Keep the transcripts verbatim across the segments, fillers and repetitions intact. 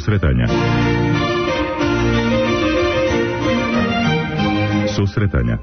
Susretanja. Susretanja.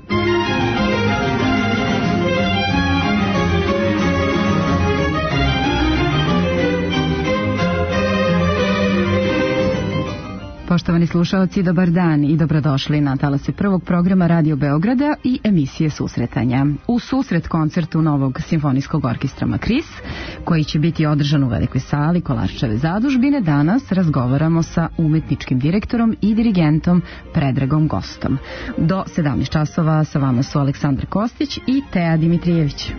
Poštovani slušaoci, dobar dan i dobrodošli na talase prvog programa Radio Beograda i emisije Susretanja. U susret koncertu Novog simfonijskog orkestra Makris, koji će biti održan u Velikoj sali Kolarčeve zadužbine, danas razgovaramo sa umetničkim direktorom i dirigentom Predragom Gostom. Do sedamnaest časova sa vama su Aleksandar Kostić i Teja Dimitrijević.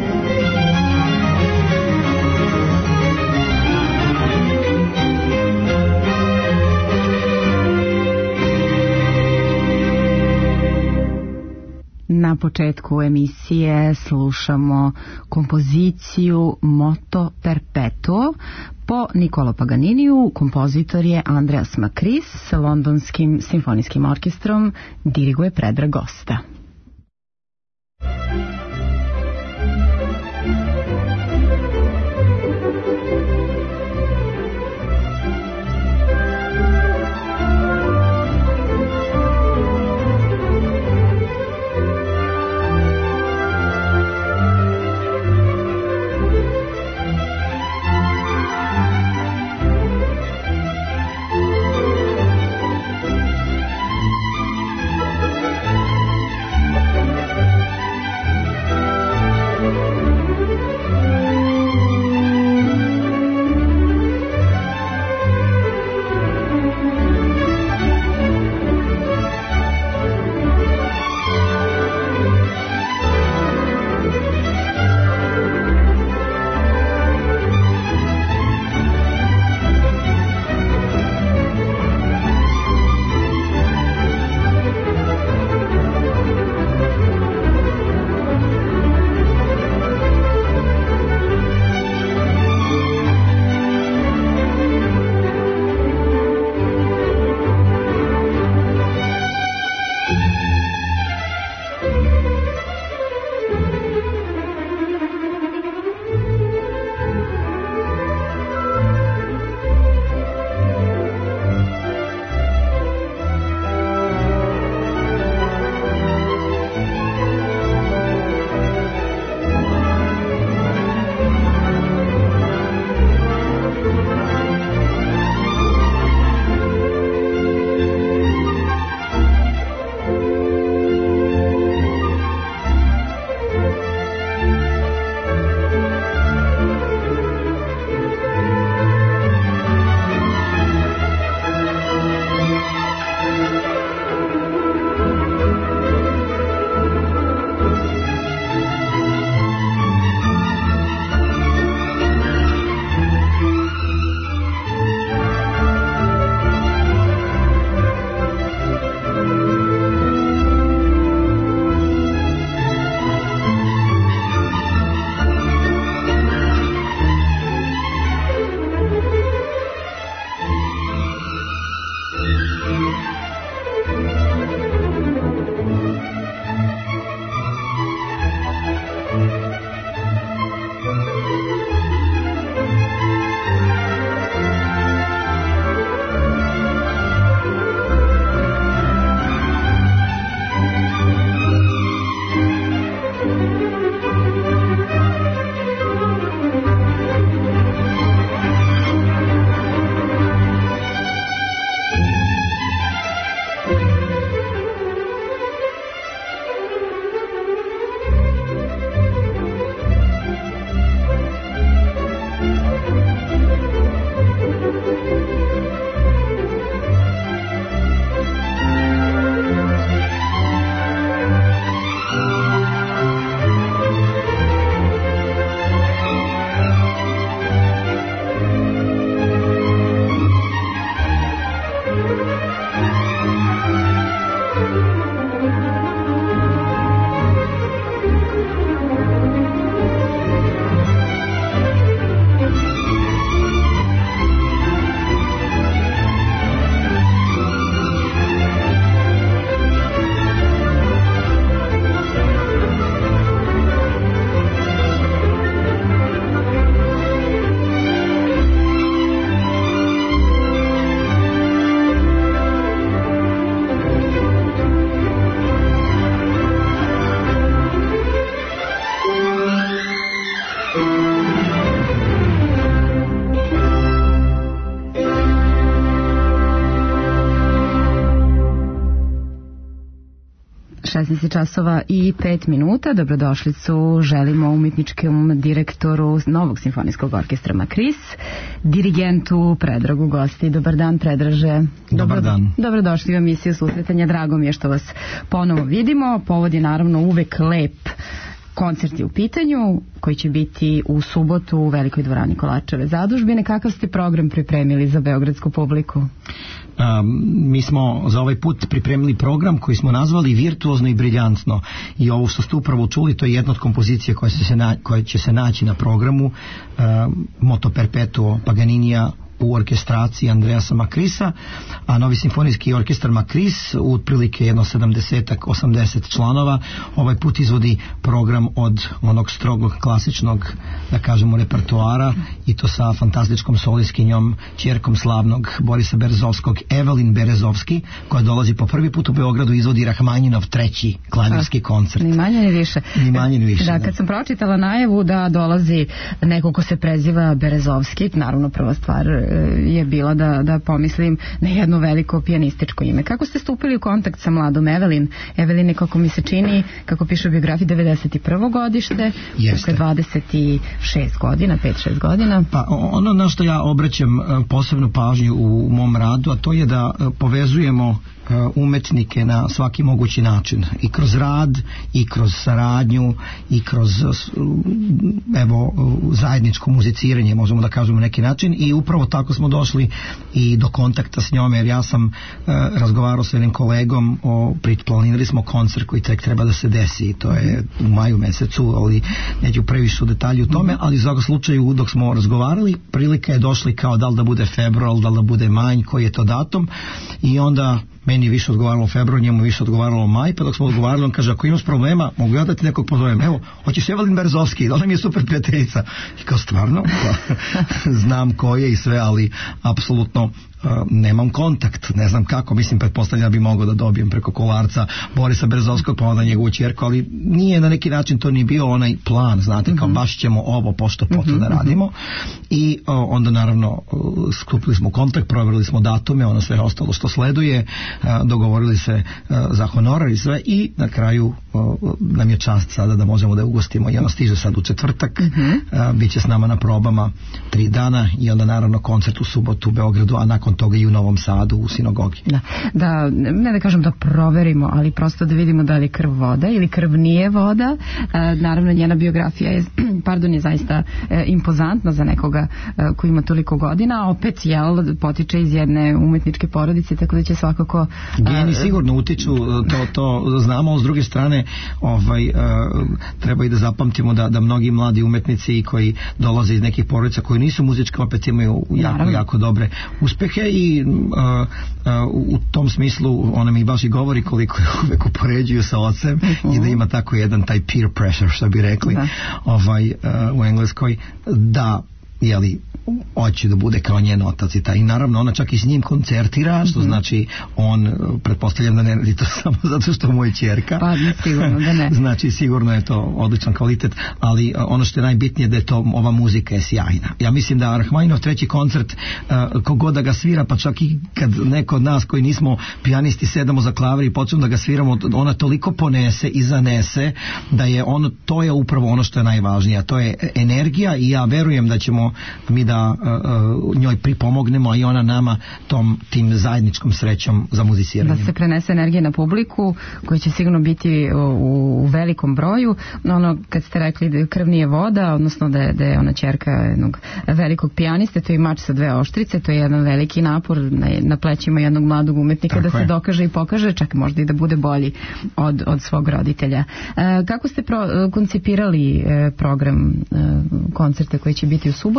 Na početku emisije slušamo kompoziciju Moto Perpetuo po Niccolo Paganiniju. Kompozitor je Andreas Makris, s Londonskim simfonijskim orkestrom diriguje Predrag Gosta. šesnaest časova i pet minuta. Dobrodošlicu želimo umjetničkom direktoru Novog simfonijskog orkestra Makris, dirigentu Predragu Gosti. Dobar dan, Predraže. Dobar dan. Dobrodošli u emisiju Susretanja. Drago mi je što vas ponovo vidimo. Povod je naravno uvek lep koncert je u pitanju, koji će biti u subotu u Velikoj dvorani Kolačeve zadužbine. Kakav ste program pripremili za beogradsku publiku? Um, mi smo za ovaj put pripremili program koji smo nazvali Virtuozno i briljantno, i ovo što ste upravo čuli, to je jedna od kompozicija koja, se na, koja će se naći na programu, um, Moto Perpetuo Paganinija u orkestraciji Andreasa Makrisa, a Novi simfonijski orkestar Makris u otprilike jedno sedamdesetak osamdeset članova ovaj put izvodi program od onog strogog klasičnog, da kažemo, repertoara, i to sa fantastičkom solistkinjom, ćerkom slavnog Borisa Berezovskog, Evelin Berezovski, koja dolazi po prvi put u Beogradu i izvodi Rahmanjinov treći klavirski koncert. Ni manje ni više. Ni manje ni više. Da, kad sam pročitala najavu da dolazi neko ko se preziva Berezovski, naravno prva stvar je bila da, da pomislim na jedno veliko pijanističko ime. Kako ste stupili u kontakt sa mladom Evelin? Evelin je, kako mi se čini, kako piše u biografiji, devedeset prvo godište, dakle dvadeset šest godina, pet šest godina. Pa ono na što ja obraćam posebnu pažnju u mom radu, a to je da povezujemo umetnike na svaki mogući način, i kroz rad, i kroz saradnju, i kroz evo zajedničko muziciranje, možemo da kažemo na neki način, i upravo tako smo došli i do kontakta s njome, jer ja sam uh, razgovarao s jednim kolegom, o, planirali smo koncert koji tek treba da se desi, to je u maju mesecu, ali neću previše u detalju u tome, ali za ovog slučaju dok smo razgovarali, prilika je došli kao da li da bude februar, da li da bude maj, koji je to datum, i onda meni je više odgovaralo februar, njemu više odgovaralo maj, pa dok smo odgovarali, on kaže, ako imaš problema, mogu ja da ti nekog pozovem, evo, hoćeš Evelin Berezovski, ona mi je super prijateljica. I kao, stvarno, pa, znam ko je i sve, ali apsolutno uh, nemam kontakt, ne znam kako, mislim, pretpostavljam da bi mogao da dobijem preko Kolarca Borisa Berezovskog, pa onda njegovu ćerku, ali nije na neki način, to ni bio onaj plan, znate, kao baš ćemo ovo pošto poto da radimo, i uh, onda naravno uh, skupili smo kontakt, provjerili smo datume, ono sve ostalo što sleduje, uh, dogovorili se uh, za honorar i sve, i na kraju uh, nam je čast sada da možemo da je ugostimo, i ona stiže sad u četvrtak, uh, bit će s nama na probama tri dana, i onda naravno koncert u subotu u Beogradu, a nakon toga i u Novom Sadu u sinagogi. Da, da, ne da kažem da proverimo, ali prosto da vidimo da li je krv voda ili krv nije voda. E, naravno njena biografija je, pardon, je zaista e, impozantna za nekoga e, koji ima toliko godina, a opet jel, potiče iz jedne umetničke porodice, tako da će svakako... E, Geni sigurno utiču, to, to znamo, s druge strane ovaj, e, treba i da zapamtimo da, da mnogi mladi umetnici koji dolaze iz nekih porodica koji nisu muzički, opet imaju jako, naravno, jako dobre uspehe, i uh, uh, u tom smislu ona mi baš i govori koliko je uvek upoređuju sa ocem, uh-huh, i da ima tako jedan taj peer pressure, što bi rekli, da, ovaj, uh, u Engleskoj, da, jeli, hoće da bude kao njen otac i taj. I naravno ona čak i s njim koncertira, što mm-hmm, znači on, pretpostavljam da ne radi to samo zato što mu je ćerka. Pa sigurno da ne. Znači sigurno je to odličan kvalitet, ali ono što je najbitnije da je to, ova muzika je sjajna. Ja mislim da Rahmanjinov treći koncert, uh, kogod da ga svira, pa čak i kad neko od nas koji nismo pijanisti sedamo za klavir i počnemo da ga sviramo, ona toliko ponese i zanese da je ono, to je upravo ono što je najvažnije, a to je energija, i ja verujem da ćemo mi da uh, njoj pripomognemo, a i ona nama tom, tim zajedničkom srećom za muziciranje. Da se prenese energija na publiku, koja će sigurno biti u, u velikom broju. Ono, kad ste rekli da krv nije voda, odnosno da je, da je ona ćerka jednog velikog pijaniste, to je mač sa dve oštrice, to je jedan veliki napor na, na plećima jednog mladog umetnika. Tako da se je. dokaže i pokaže, čak možda i da bude bolji od, od svog roditelja. E, kako ste pro, koncipirali e, program e, koncerte koji će biti u subotu?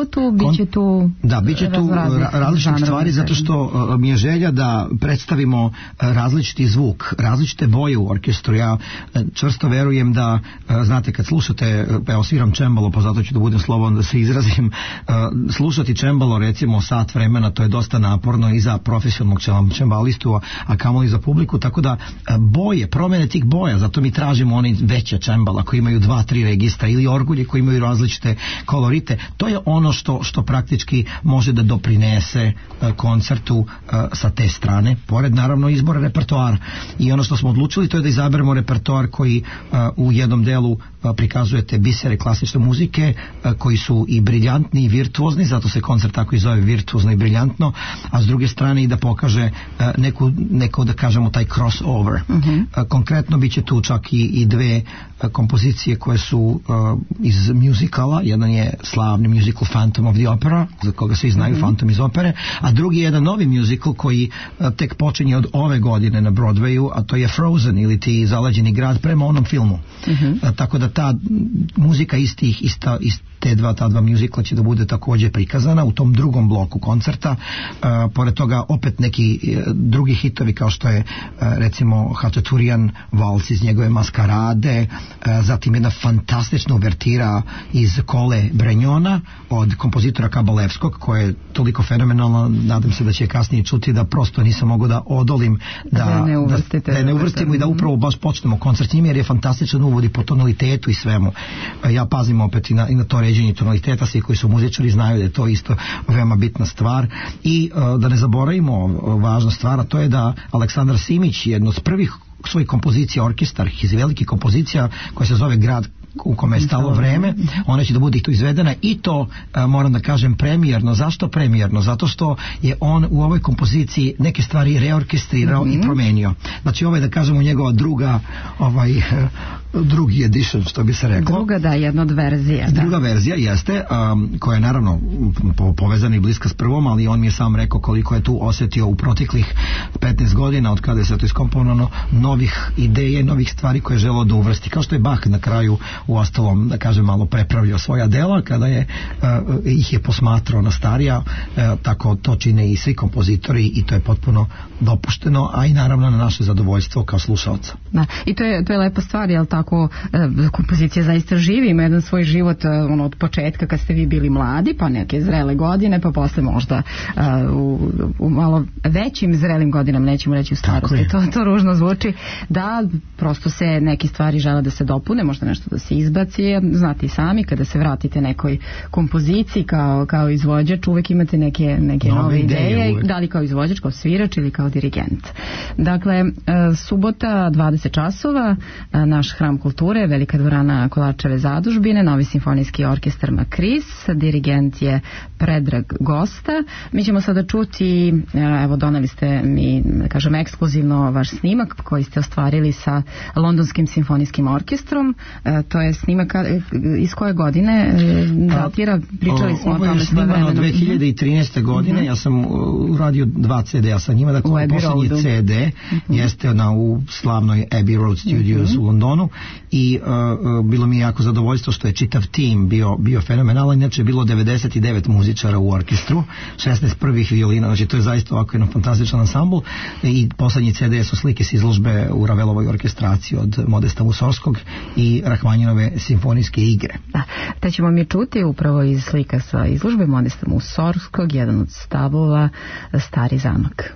subotu biće tu da, biće tu različitih stvari, zato što uh, mi je želja da predstavimo uh, različiti zvuk, različite boje u orkestru. Ja uh, čvrsto verujem da, uh, znate, kad slušate, uh, evo sviram čembalo, pa zato ću da budem slobodan da se izrazim, uh, slušati čembalo recimo sat vremena, to je dosta naporno i za profesionalnog čembalistu, a, a kamoli za publiku, tako da uh, boje, promene tih boja, zato mi tražimo oni veće čembala koji imaju dva, tri registra ili orgulje koji imaju različite kolorite. To je ono što, što praktički može da doprinese uh, koncertu uh, sa te strane, pored naravno izbora repertoara. I ono što smo odlučili to je da izaberemo repertoar koji uh, u jednom delu uh, prikazujete bisere klasične muzike uh, koji su i briljantni i virtuozni, zato se koncert tako i zove, virtuozno i briljantno, a s druge strane i da pokaže uh, neku, neku da kažemo taj crossover. Uh-huh. Uh, konkretno bit će tu čak i, i dve uh, kompozicije koje su uh, iz muzikala. Jedan je slavni musical Phantom of the Opera, za koga svi znaju, mm-hmm. Phantom iz opere, a drugi je jedan novi musical koji uh, tek počinje od ove godine na Broadwayu, a to je Frozen ili ti Zaleđeni grad prema onom filmu. Mm-hmm. Uh, tako da ta muzika istih, ista, ist, te dva, ta dva muzikla će da bude također prikazana u tom drugom bloku koncerta. Uh, pored toga opet neki uh, drugi hitovi kao što je uh, recimo Hačaturijan vals iz njegove Maskarade, uh, zatim jedna fantastična uvertira iz Kole Brenjona od kompozitora Kabalevskog, koja je toliko fenomenalna, nadam se da će kasnije čuti, da prosto nisam mogao da odolim da, da, ne, da, da ne uvrstimo i da upravo baš počnemo koncert s njim, jer je fantastičan uvod i po tonalitetu i svemu. Uh, ja pazim opet i na, i na to ređenje tonaliteta, svi koji su muzičari znaju da je to isto veoma bitna stvar. I uh, da ne zaboravimo uh, važna stvar, a to je da Aleksandar Simić, jedno od prvih svojih kompozicija orkestarskih iz velikih kompozicija koja se zove Grad u kome je stalo vreme, ona će da bude tu izvedena i to, a, moram da kažem, premijerno. Zašto premijerno? Zato što je on u ovoj kompoziciji neke stvari reorkestrirao mm-hmm. i promenio. Znači ovo je, da kažemo, njegova druga ovaj, drugi edition, što bi se reklo. Druga, da, jedna od verzija. Da. Druga verzija jeste, um, koja je naravno po, povezana i bliska s prvom, ali on mi je sam rekao koliko je tu osjetio u proteklih petnaest godina od kada je se to iskomponovano, novih ideje, novih stvari koje je želeo da uvrsti. Kao što je Bach na kraju u ostalom, da kažem, malo prepravljao svoja dela kada je uh, ih je posmatrao na starija, uh, tako to čine i svi kompozitori i to je potpuno dopušteno, a i naravno na naše zadovoljstvo kao slušalca. Da, i to je, to je lepa stvar, jel tako, uh, kompozicija zaista živi, ima jedan svoj život uh, ono, od početka kad ste vi bili mladi, pa neke zrele godine, pa posle možda uh, u, u malo većim zrelim godinama, nećemo reći u starosti, to, to ružno zvuči, da prosto se neke stvari žele da se dopune, možda nešto da se izbaci, znate i sami, kada se vratite nekoj kompoziciji kao, kao izvođač, uvek imate neke, neke nove, nove ideje, ideje da li kao izvođač, kao svirač ili kao dirigent. Dakle, subota dvadeset časova, naš hram kulture, Velika dvorana Kolačeve zadužbine, Novi simfonijski orkestar Makris, dirigent je Predrag Gosta. Mi ćemo sada čuti, evo doneli ste mi, da kažem, ekskluzivno vaš snimak koji ste ostvarili sa Londonskim simfonijskim orkestrom. To je snimak iz koje godine datira, pričali smo o tome. Ovo je snimano dve hiljade trinaeste godine, mm-hmm. ja sam uradio dva ce de a sa njima, dakle poslednji ce de mm-hmm. jeste na, u slavnoj Abbey Road Studios mm-hmm. u Londonu i uh, bilo mi je jako zadovoljstvo što je čitav tim bio, bio fenomenalan, inače je bilo devedeset devet muzičara u orkestru, šesnaest prvih violina, znači to je zaista ovako jedan fantastičan ansambl i poslednji ce de su slike s izložbe u Ravelovoj orkestraciji od Modesta Musorskog i Rahmanjinove simfonijske igre. Da, te ćemo mi čuti upravo iz slika sa izložbe Modesta Musorskog, jedan od stavova Stari zamak.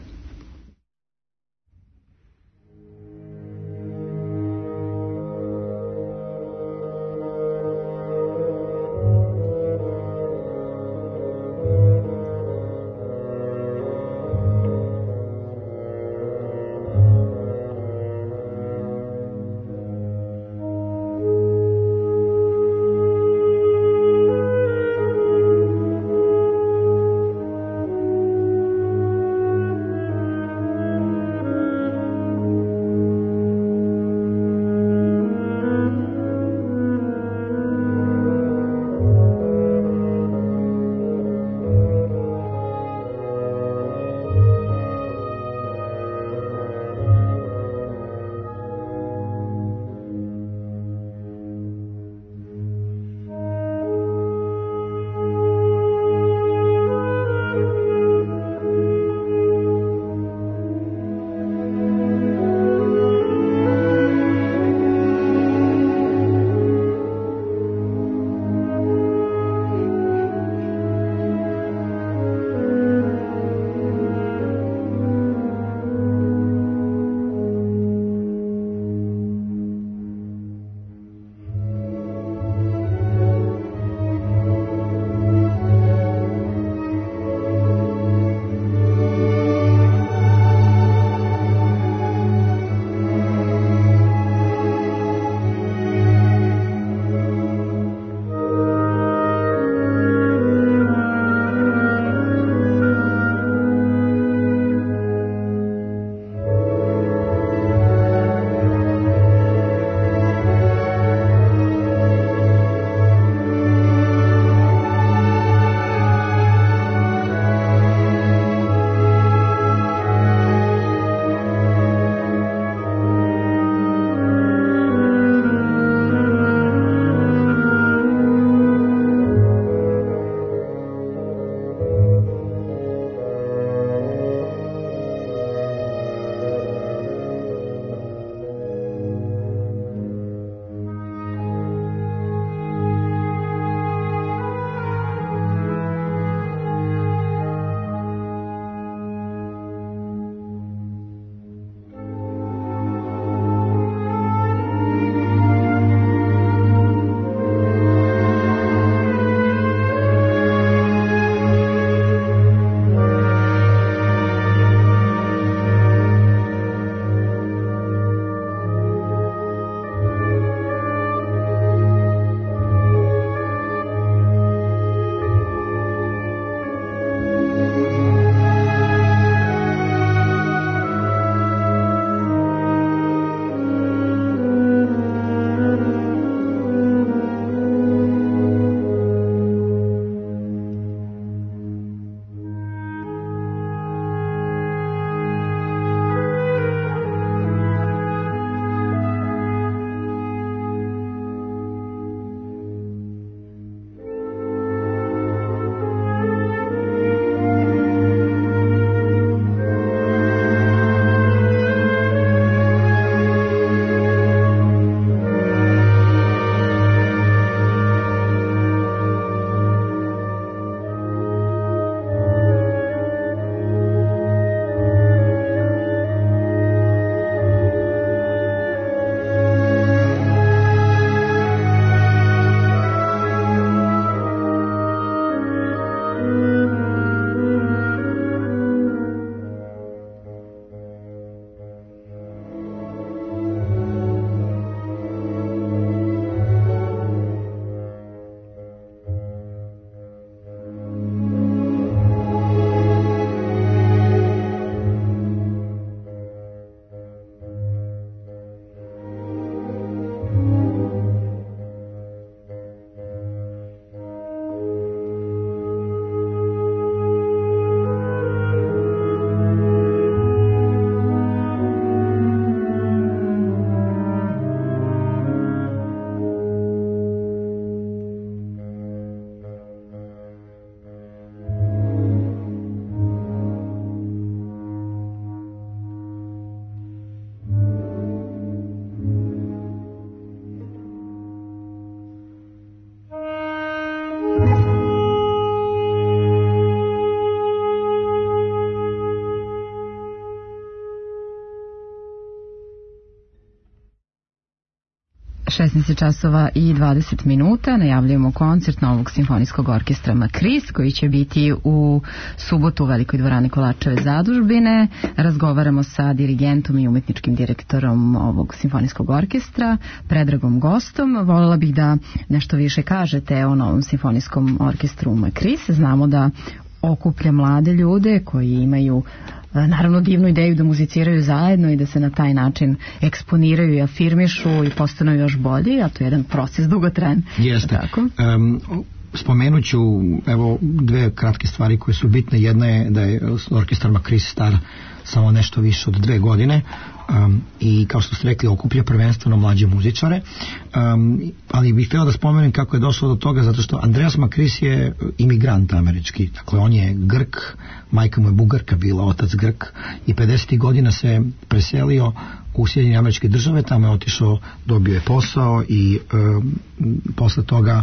šesnaest časova i dvadeset minuta najavljujemo koncert Novog simfonijskog orkestra Makris koji će biti u subotu u Velikoj dvorani Kolačeve zadužbine. Razgovaramo sa dirigentom i umetničkim direktorom ovog simfonijskog orkestra, predragom gostom. Voljela bih da nešto više kažete o Novom simfonijskom orkestru Makris. Znamo da okuplja mlade ljude koji imaju naravno divnu ideju da muziciraju zajedno i da se na taj način eksponiraju i afirmišu i postanu još bolji, a to je jedan proces dugotrajan. Jeste. Um, spomenut ću evo dve kratke stvari koje su bitne. Jedna je da je orkestar Makris star samo nešto više od dve godine um, i kao što ste rekli okuplja prvenstveno mlađe muzičare, um, ali bih htio da spomenem kako je došlo do toga, zato što Andreas Makris je imigrant američki, dakle on je Grk, majka mu je Bugarka bila, otac Grk, i pedesetih godina se preselio u Sjedinjene Američke Države, tamo je otišao, dobio je posao i um, posle toga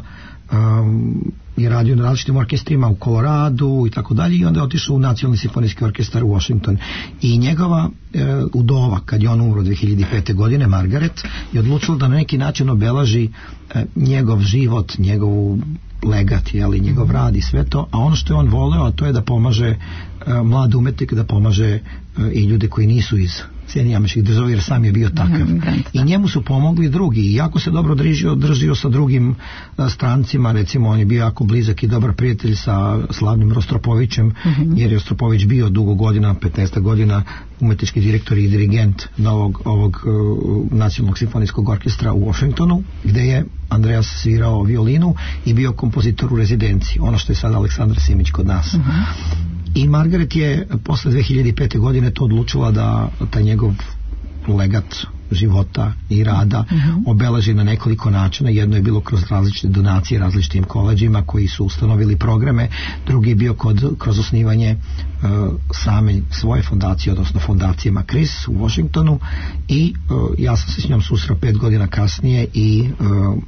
um, je radio na različitim orkestrima u Koloradu i tako dalje, i onda je otišao u Nacionalni simfonijski orkestar u Washington. I njegova e, udova, kad je on umro dve hiljade pete godine, Margaret, je odlučila da na neki način obelaži e, njegov život, njegovu legat, jeli, njegov rad i sve to, a ono što je on voleo, a to je da pomaže e, mlad umetnik, da pomaže e, i ljude koji nisu iz Sjedinjenih Američkih Država, jer sam je bio takav. I njemu su pomogli drugi, i jako se dobro držio, držio sa drugim a, strancima, recimo on je bio jako blizak i dobar prijatelj sa slavnim Rostropovićem, uh-huh. jer je Rostropović bio dugo godina, petnaest godina, umetnički direktor i dirigent novog ovog uh, Nacionalnog simfonijskog orkestra u Washingtonu, gde je Andreas svirao violinu i bio kompozitor u rezidenciji, ono što je sad Aleksandar Simić kod nas. Uh-huh. I Margaret je posle dve hiljade pete godine to odlučila da taj njegov legat života i rada uh-huh. obeleži na nekoliko načina. Jedno je bilo kroz različite donacije različitim koleđima koji su ustanovili programe, drugi je bio kod, kroz osnivanje uh, same svoje fondacije, odnosno fondacije Makris u Washingtonu, i uh, ja sam se s njom susreo pet godina kasnije i uh,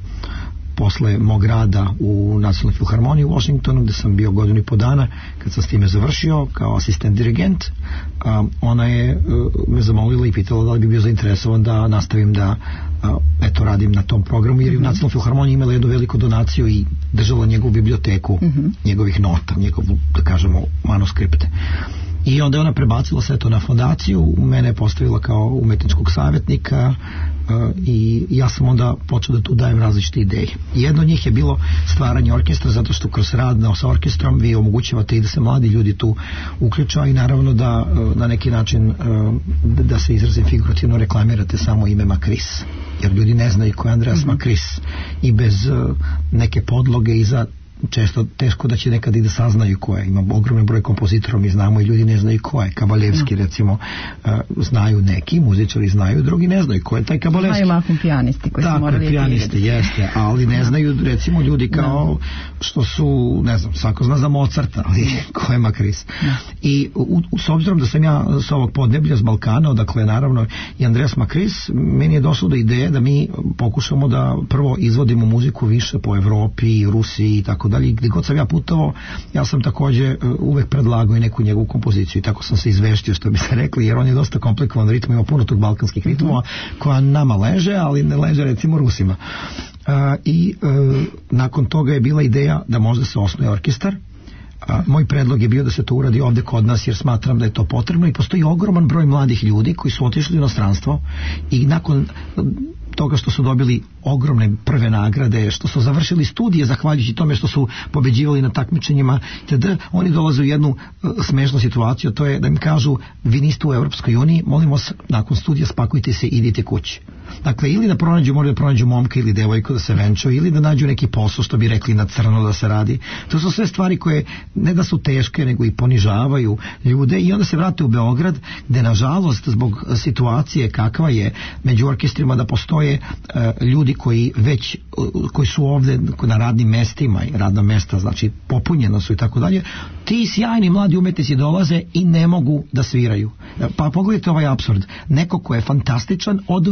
posle mog rada u Nacionalnoj filharmoniji u Washingtonu, gde sam bio godinu i po dana, kad sam s time završio kao asistent dirigent, um, ona je uh, me zamolila i pitala da li bi bio zainteresovan da nastavim da uh, eto radim na tom programu, jer je u Nacionalnoj filharmoniji imala jednu veliku donaciju i držala njegovu biblioteku, mm-hmm. njegovih nota, njegovu, da kažemo, manuskripte. I onda je ona prebacila sve to na fondaciju, mene je postavila kao umetničkog savjetnika uh, i ja sam onda počeo da tu dajem različite ideje. Jedno od njih je bilo stvaranje orkestra, zato što kroz rad sa orkestrom vi omogućavate i da se mladi ljudi tu uključaju i naravno da uh, na neki način uh, da, da se izrazim figurativno reklamirate samo ime Makris, jer ljudi ne znaju ko je Andreas mm-hmm. Makris, i bez uh, neke podloge iza često teško da će nekad i da saznaju ko je. Ima ogroman broj kompozitora, mi znamo, i ljudi ne znaju ko je. Kabaljevski, recimo, uh, znaju neki, muzičari znaju, drugi ne znaju ko je taj Kabaljevski. Znaju mahom pijanisti koji su morali pijanisti, jeste, ali ne znaju, recimo, ljudi kao što su, ne znam, svako zna za Mozarta, ali ko je Makris. I u, u, s obzirom da sam ja s ovog podneblja, s Balkana, odakle naravno i Andreas Makris, meni je došlo do ideje da mi pokušamo da prvo izvodimo muziku više po Evropi, Rusiji i tako dalje. Gdje god sam ja putovao, ja sam također uh, uvek predlagao i neku njegovu kompoziciju, i tako sam se izveštio, što bi se rekli, jer on je dosta komplikovan ritam, ima puno tog balkanskih ritmova koja nama leže, ali ne leže recimo Rusima. Uh, I uh, nakon toga je bila ideja da možda se osnuje orkestar. A, moj predlog je bio da se to uradi ovde kod nas, jer smatram da je to potrebno, i postoji ogroman broj mladih ljudi koji su otišli u inostranstvo i nakon toga što su dobili ogromne prve nagrade, što su završili studije zahvaljujući tome što su pobeđivali na takmičenjima, tada oni dolaze u jednu uh, smešnu situaciju, to je da im kažu: vi niste u Evropskoj uniji, molim vas, nakon studija spakujte se i idite kući. Dakle, ili da pronađu, moraju da pronađu momka ili devojku da se venčaju, ili da nađu neki posao, što bi rekli, na crno da se radi. To su sve stvari koje ne da su teške, nego i ponižavaju ljude, i onda se vrate u Beograd, gde nažalost zbog situacije kakva je među orkestrima, da postoje uh, ljudi koji već uh, koji su ovde na radnim mestima, i radna mesta znači popunjena su i tako dalje, ti sjajni mladi umetnici dolaze i ne mogu da sviraju. Pa pogledajte ovaj apsurd, neko ko je fantastičan ode u inostranstvo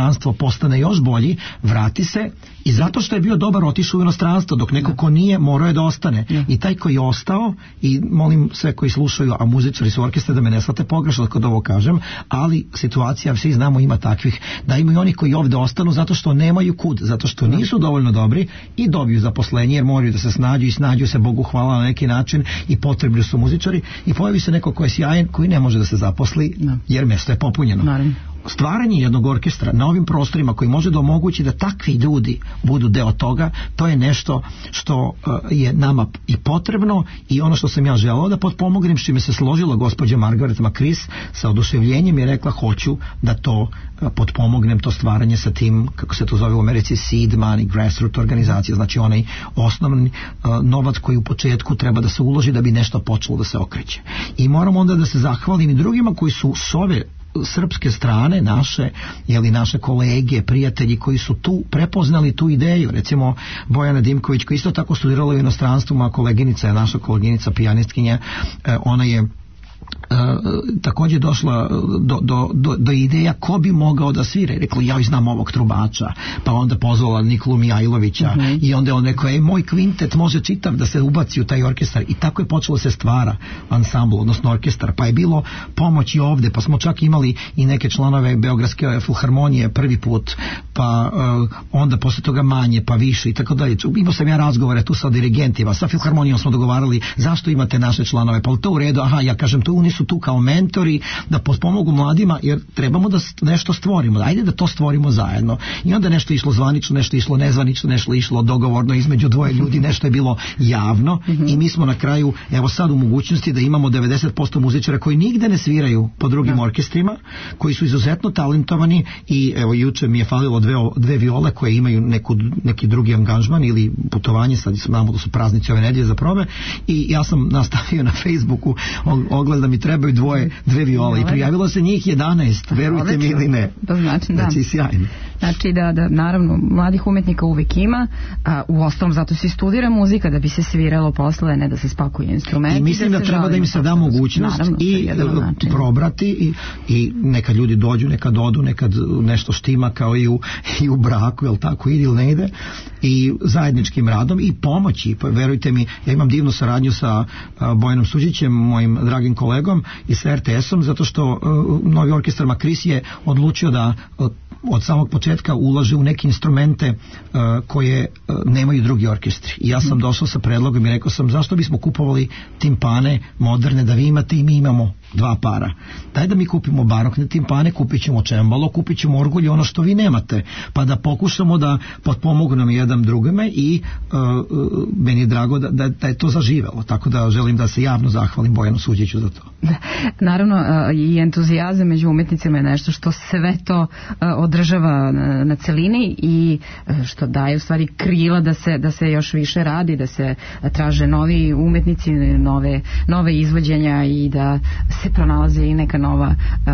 inostranstvo, postane još bolji, vrati se i zato što je bio dobar otišao u inostranstvo, dok neko ko nije morao je da ostane. I taj koji je ostao, i molim sve koji slušaju, a muzičari su orkestra, da me ne shvate pogrešno kad ovo kažem, ali situacija, svi znamo, ima takvih, da imaju oni koji ovde ostanu zato što nemaju kud, zato što nisu dovoljno dobri i dobiju zaposlenje jer moraju da se snađu i snađu se, Bogu hvala, na neki način i potrebni su muzičari i pojavi se neko ko je sjajan koji ne može da se zaposli jer mesto je popunjeno. Naravno. Stvaranje jednog orkestra na ovim prostorima koji može da omogući da takvi ljudi budu deo toga, to je nešto što je nama i potrebno i ono što sam ja želeo da potpomognem, s čime se složila gospođa Margaret McCris sa oduševljenjem je rekla hoću da to potpomognem, to stvaranje sa tim, kako se to zove u Americi, seed money, grassroots organizacija, znači onaj osnovni novac koji u početku treba da se uloži da bi nešto počelo da se okreće. I moram onda da se zahvalim i drugima koji su s ove srpske strane naše, jeli naše kolege, prijatelji koji su tu prepoznali tu ideju, recimo Bojana Dimković koja isto tako studirala u inostranstvu, moja koleginica je naša koleginica pijanistkinja, ona je Uh, također došla do, do, do, do ideja ko bi mogao da svira i rekla ja znam ovog trubača, pa onda pozvala Nikolu Mijajlovića uh -huh. i onda je on rekao ej, moj kvintet može čitav da se ubaci u taj orkestar i tako je počelo se stvara ansambl, odnosno orkestar, pa je bilo pomoći ovde, pa smo čak imali i neke članove Beogradske filharmonije prvi put, pa uh, onda posle toga manje, pa više i tako dalje. Imao sam ja razgovore tu sa dirigentima, sa filharmonijom smo dogovarali zašto imate naše članove, pa to u redu, aha, ja kažem to oni su tu kao mentori da pomogu mladima jer trebamo da nešto stvorimo, ajde da to stvorimo zajedno i onda nešto išlo zvanično, nešto išlo nezvanično, nešto išlo dogovorno između dvoje ljudi, nešto je bilo javno mm-hmm. i mi smo na kraju, evo sad u mogućnosti da imamo devedeset posto muzičara koji nigde ne sviraju po drugim no. orkestrima, koji su izuzetno talentovani i evo juče mi je falilo dve, dve viole koje imaju neku, neki drugi angažman ili putovanje, sad znamo da su praznici ove nedelje za probe i ja sam nastavio na Facebooku ogled da mi trebaju dvoje, dve viole i prijavilo se njih jedanaest, verujte mi ili ne. To znači, da. Znači, sjajno. Znači da, da, naravno, mladih umetnika uvek ima, a u ostalom zato se studira muzika da bi se sviralo posle, ne da se spakuju instrumenti. I mislim da, da treba da im se da mogućnost naravno, i probrati i, i neka ljudi dođu, nekad odu, nekad nešto štima kao i u, i u braku, jel tako, ide ili ne ide i zajedničkim radom i pomoći, pa verujte mi, ja imam divnu saradnju sa a, Bojanom Suđićem, mojim dragim kolegom i sa er te esom, zato što uh, novi orkestar McCris je odlučio da uh, od samog početka ulaže u neke instrumente uh, koje uh, nemaju drugi orkestri. I ja sam došao sa predlogom i rekao sam zašto bismo kupovali timpane moderne da vi imate i mi imamo dva para. Daj da mi kupimo barokne timpane, kupit ćemo čembalo, kupit ćemo orgulje, ono što vi nemate, pa da pokušamo da potpomognemo jedan drugome i uh, uh, meni je drago da, da, da je to zaživelo. Tako da želim da se javno zahvalim Bojanu Suđiću za to. Naravno, i entuzijazam među umetnicima je nešto što sve to održava na celini i što daje u stvari krila da se, da se još više radi, da se traže novi umetnici, nove, nove izvođenja i da se pronalaze i neka nova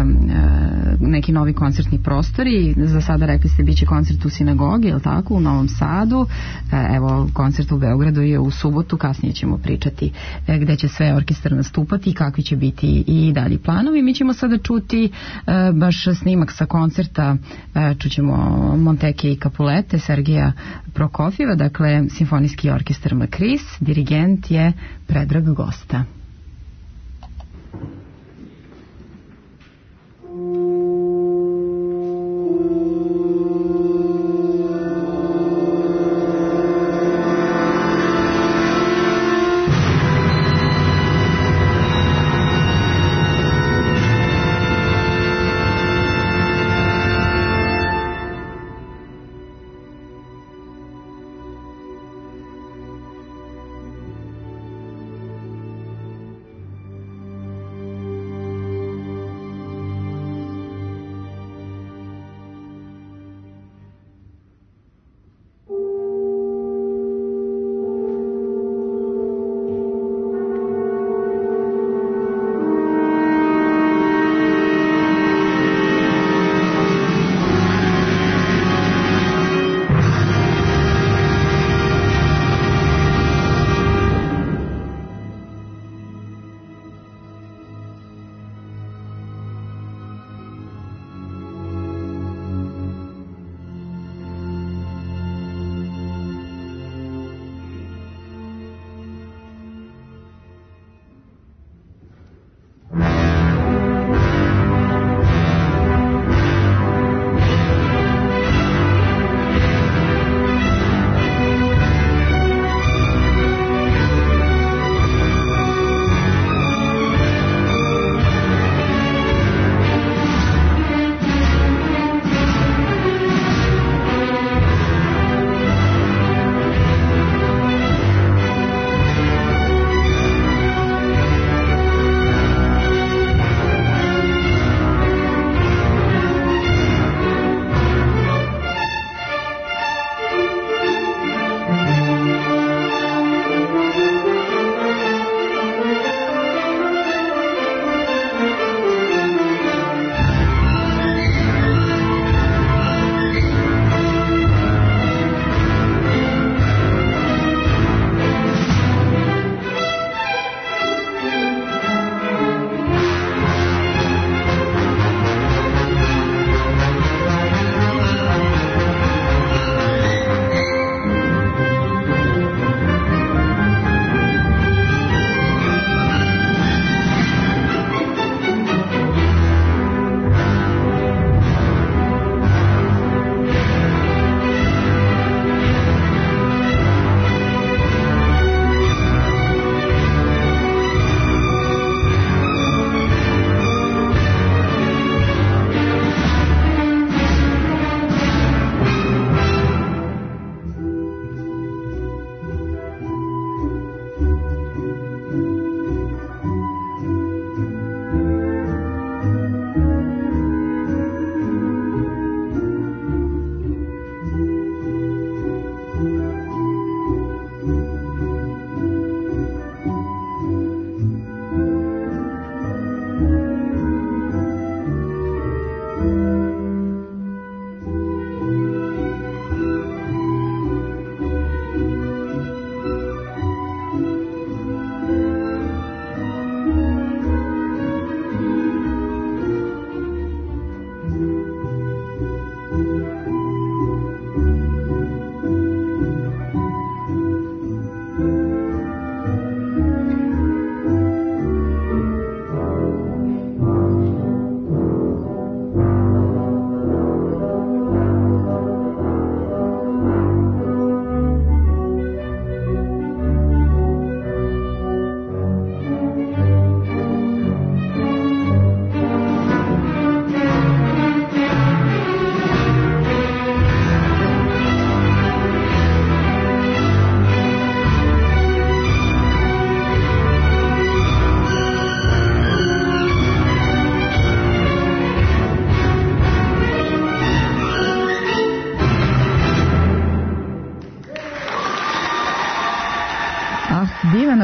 neki novi koncertni prostori. Za sada rekli ste biće koncert u sinagogi, je li tako, u Novom Sadu, evo koncert u Beogradu je u subotu, kasnije ćemo pričati gde će sve orkestar nastupati i kakvi će biti i dalji planovi. Mi ćemo sada čuti baš snimak sa koncerta, čućemo Monteke i Capulete Sergeja Prokofjeva, dakle simfonijski orkestar McCris, dirigent je Predrag Gosta.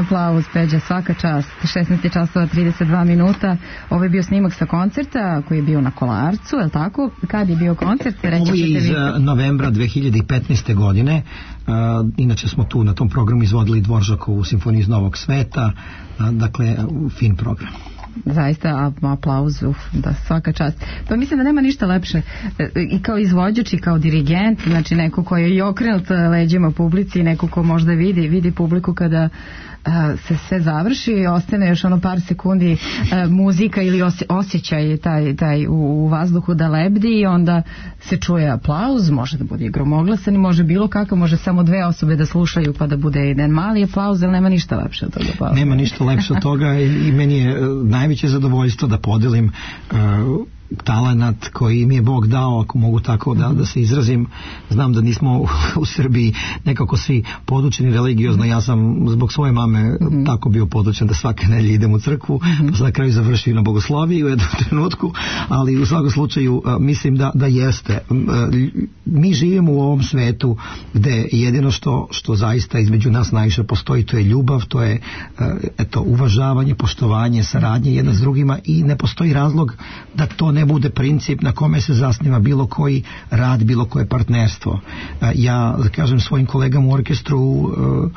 aplauz, Peđa, svaka čast. šesnaest časova trideset dva minuta. Ovo je bio snimak sa koncerta koji je bio na Kolarcu, je li tako? Kad je bio koncert? Ovo je iz novembra dve hiljade petnaeste. godine. Uh, inače smo tu na tom programu izvodili Dvoržakovu simfoniju iz Novog sveta. Uh, dakle, fin program. Zaista aplauz, uf, da, svaka čast. Pa mislim da nema ništa lepše i kao izvođač i kao dirigent, znači neko ko je i okrenut leđima publici, neko ko možda vidi, vidi publiku kada a, se sve završi i ostane još ono par sekundi a, muzika ili osje, osjećaj taj, taj u, u vazduhu da lebdi i onda se čuje aplauz, može da bude i gromoglasan i može bilo kako, može samo dve osobe da slušaju pa da bude jedan mali aplauz, ali nema ništa lepše od toga aplauza. Nema ništa lepše od toga i, i meni je najveće zadovoljstvo da podelim uh, talenat koji mi je Bog dao, ako mogu tako da, da se izrazim. Znam da nismo u Srbiji nekako svi podučeni religiozno, ja sam zbog svoje mame mm-hmm. tako bio podučen da svake nedelje idem u crkvu, mm-hmm. pa sam na kraju završio na bogosloviji u jednom trenutku, ali u svakom slučaju uh, mislim da, da jeste. Uh, mi živimo u ovom svetu gde jedino što, što zaista između nas najviše postoji, to je ljubav, to je uh, eto, uvažavanje, poštovanje, saradnje jedna s drugima i ne postoji razlog da to ne bude princip na kome se zasniva bilo koji rad, bilo koje partnerstvo. Ja kažem svojim kolegama u orkestru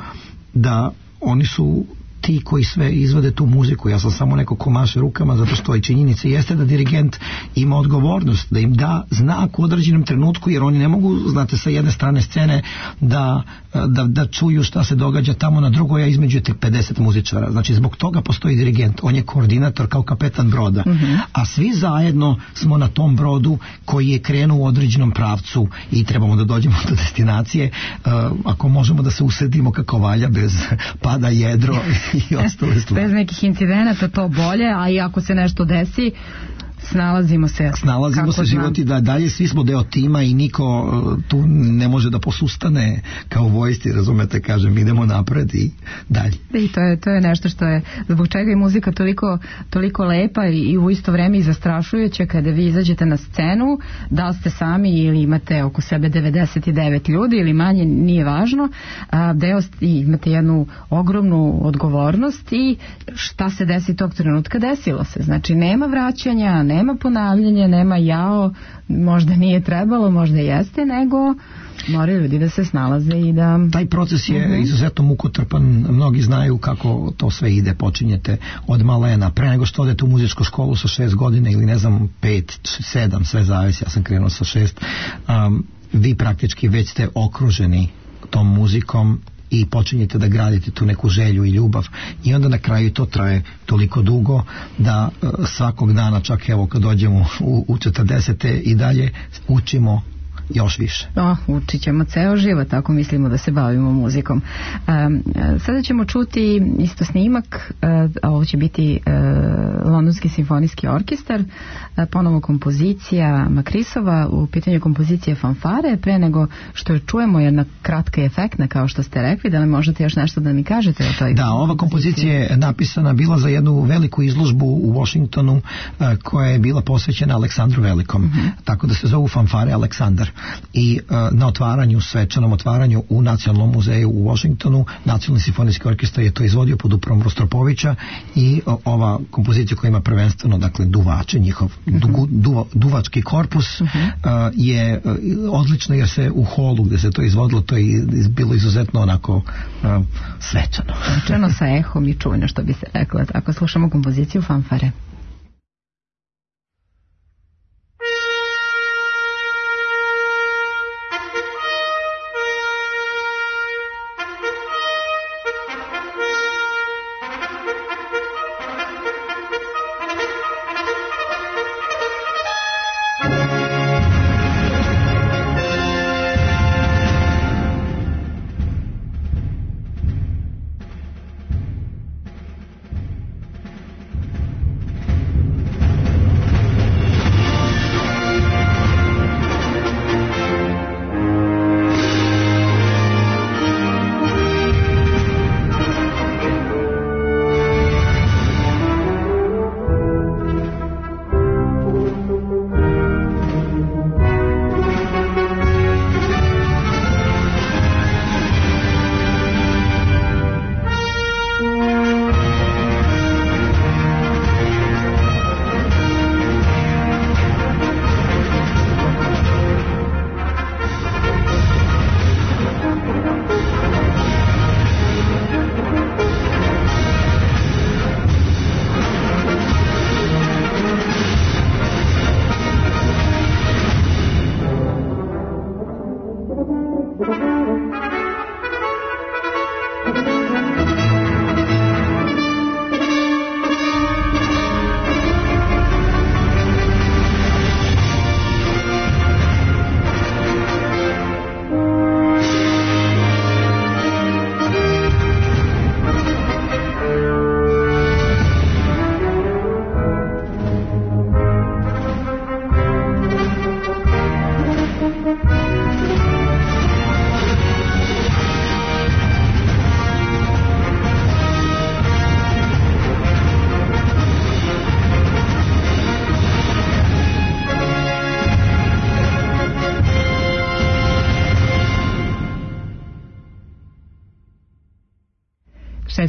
da oni su ti koji sve izvode tu muziku, ja sam samo neko ko maše rukama, zato što i činjenica jeste da dirigent ima odgovornost, da im da znak u određenom trenutku, jer oni ne mogu, znate, sa jedne strane scene da, da, da čuju šta se događa tamo na drugoj, a između tih pedeset muzičara. Znači, zbog toga postoji dirigent, on je koordinator kao kapetan broda, mm-hmm. a svi zajedno smo na tom brodu koji je krenuo u određenom pravcu i trebamo da dođemo do destinacije, uh, ako možemo da se usedimo kako valja, bez pada jedro i ostale stvari. Bez nekih incidenata to bolje, a i ako se nešto desi, snalazimo se. Snalazimo se životi da dalje, svi smo deo tima i niko uh, tu ne može da posustane kao vojsci, razumete, kažem, idemo napred i dalje. I to je, to je nešto što je, zbog čega je muzika toliko, toliko lepa i, i u isto vreme i zastrašujuća kada vi izađete na scenu, da li ste sami ili imate oko sebe devedeset devet ljudi ili manje, nije važno, a, deo i imate jednu ogromnu odgovornost i šta se desi tog trenutka, desilo se. Znači, nema vraćanja, nema ponavljanja, nema jao, možda nije trebalo, možda jeste, nego moraju ljudi da se snalaze i da... Taj proces je uh-huh. izuzetno mukotrpan, mnogi znaju kako to sve ide, počinjete od malena, pre nego što odete u muzičku školu sa šest godina ili ne znam, pet, sedam, sve zavisi, ja sam krenuo sa šest, um, vi praktički već ste okruženi tom muzikom i počinjete da gradite tu neku želju i ljubav i onda na kraju to traje toliko dugo da uh, svakog dana, čak evo kad dođemo u, u četrdesete i dalje učimo još više. O, učit ćemo ceo život ako mislimo da se bavimo muzikom. Um, sada ćemo čuti isto snimak, uh, a ovo će biti uh, Londonski simfonijski orkestar, uh, ponovo kompozicija Makrisova, u pitanju kompozicije fanfare, pre nego što čujemo jedna kratka i efektna, kao što ste rekli, da li možete još nešto da mi kažete o toj Da, ova kompozicija je napisana bila za jednu veliku izložbu u Washingtonu uh, koja je bila posvećena Aleksandru Velikom, uh-huh. tako da se zovu fanfare Aleksandar. I uh, na otvaranju, svečanom otvaranju u Nacionalnom muzeju u Washingtonu, Nacionalni simfonijski orkestar je to izvodio pod upravom Rostropovića i o, ova kompozicija koja ima prvenstveno, dakle, duvače, njihov uh-huh. du, du, duvački korpus uh-huh. uh, je uh, odlično jer se u holu gde se to izvodilo, to je bilo izuzetno onako uh, svečano. Svečano sa ehom i čujno, što bi se rekla. Tako slušamo kompoziciju fanfare.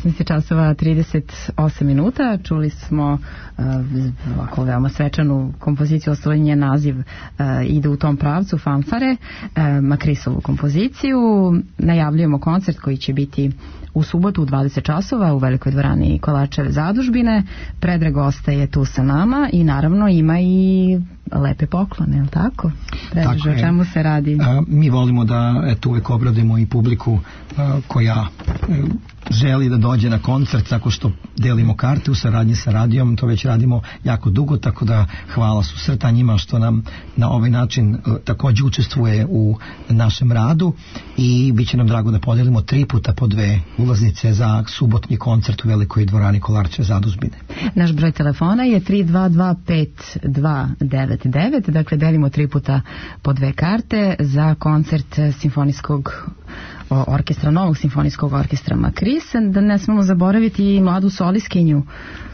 šesnaest časova trideset osam minuta. Čuli smo uh, ovako veoma svečanu kompoziciju, ostalen je naziv uh, ide u tom pravcu, Fanfare, uh, Makrisovu kompoziciju. Najavljujemo koncert koji će biti u subotu u dvadeset časova u Velikoj dvorani Kolarčeve zadužbine. Predrag ostaje tu sa nama i naravno ima i lepe poklone, je li tako? Predrag, o čemu se radi? A, mi volimo da eto, uvek obradimo i publiku a, koja a, želi da dođe na koncert, tako što delimo karte u saradnji sa radijom, to već radimo jako dugo, tako da hvala susreta njima što nam na ovaj način a, takođe učestvuje u našem radu i bit će nam drago da podelimo tri puta po dve ulaznice za subotnji koncert u Velikoj dvorani Kolarčeve zadužbine. Naš broj telefona je tri dva dva pet dva devet devet, dakle delimo tri puta po dve karte za koncert simfonijskog orkestra, novog simfonijskog orkestra Makris. Da ne smemo zaboraviti i mladu soliskinju.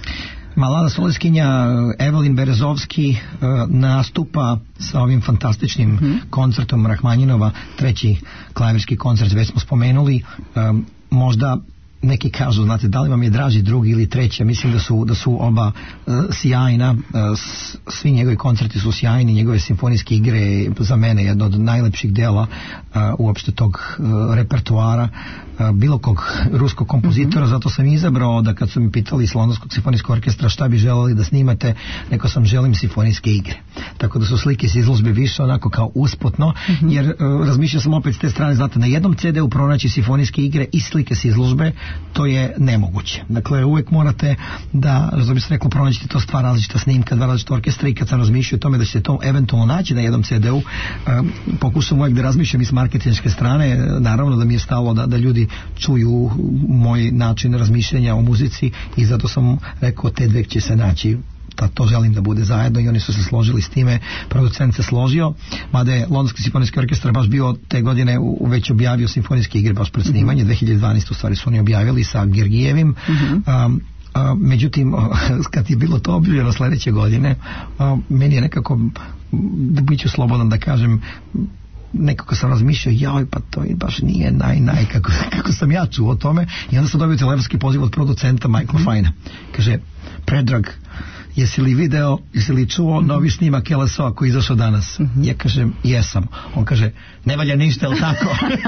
Mlada soliskinja Evelin Berezovski uh, nastupa sa ovim fantastičnim mm-hmm. koncertom Rahmanjinova, treći klavirski koncert, već smo spomenuli. Um, možda neki kažu, znate, da li vam je draži drugi ili treći, mislim da su, da su oba uh, sjajna, uh, svi njegovi koncerti su sjajni, njegove simfonijske igre za mene jedno od najlepših dela uh, uopšte tog uh, repertoara uh, bilo kog ruskog kompozitora, mm-hmm. zato sam izabrao da kad su mi pitali iz Londonskog simfonijskog orkestra šta bi želeli da snimate, rekao sam želim simfonijske igre. Tako da su slike s izložbe više onako kao usputno, mm-hmm. jer uh, razmišljao sam opet s te strane, znate, na jednom ce de u pronaći simfonijske igre i slike s izložbe, to je nemoguće. Dakle, uvek morate da, što bi se reklo, pronaćete to stvar različita snimka, dva različita orkestra i kad sam razmišljao o tome da će se to eventualno naći na jednom ce de u, um, pokušam uvek da razmišljam iz marketinške strane, naravno da mi je stalo da, da ljudi čuju moj način razmišljanja o muzici i zato sam rekao te dve će se naći. Da to želim da bude zajedno i oni su se složili s time, producent se složio, mada je Londonski simfonijski orkestar baš bio te godine u, već objavio simfonijske igre baš pred snimanje, dve hiljade dvanaeste u stvari su oni objavili sa Gergijevim, mm-hmm. um, a, međutim kad je bilo to objavljeno sledeće godine, a, meni je nekako, da bit ću slobodan da kažem, nekako sam razmišljao, joj, pa to i baš nije naj, naj, kako, kako sam ja čuo o tome i onda sam dobio telefonski poziv od producenta Michaela mm-hmm. Fina. Kaže, Predrag, jesi li video, jesi li čuo mm-hmm. novi snimak L S O-a koji je izašao danas? Mm-hmm. Ja kažem, jesam. On kaže, ne valja ništa, je li tako?